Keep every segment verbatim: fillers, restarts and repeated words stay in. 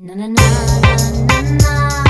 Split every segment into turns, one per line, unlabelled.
Na na na na na na.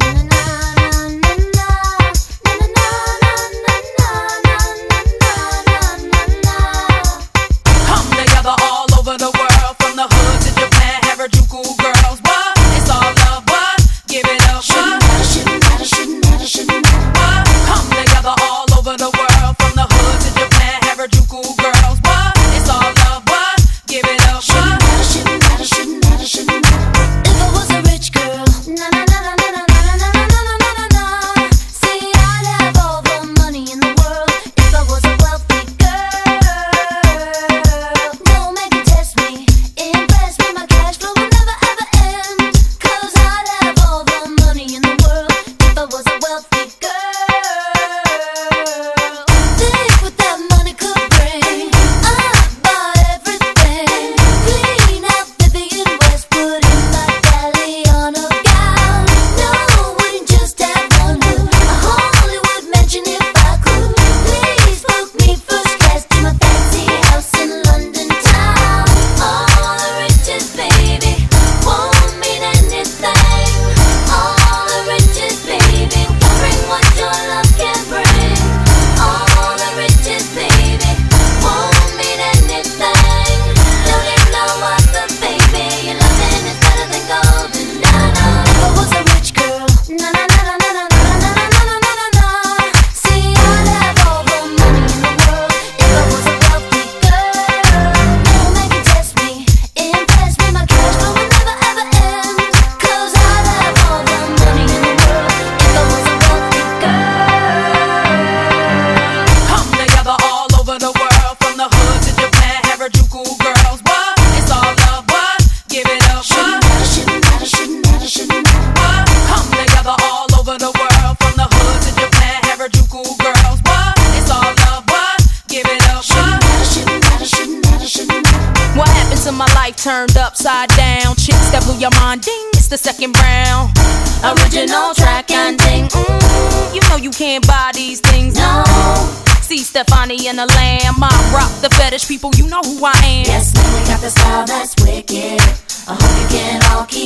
My life turned upside down. Chicks that blew your mind, ding, it's the second round. Original track and ding, mm, you know you can't buy these things, no. See Stefani and the Lamb, I rock the fetish people, you know who I am.
Yes, man, we got the style that's wicked. I hope you can all keep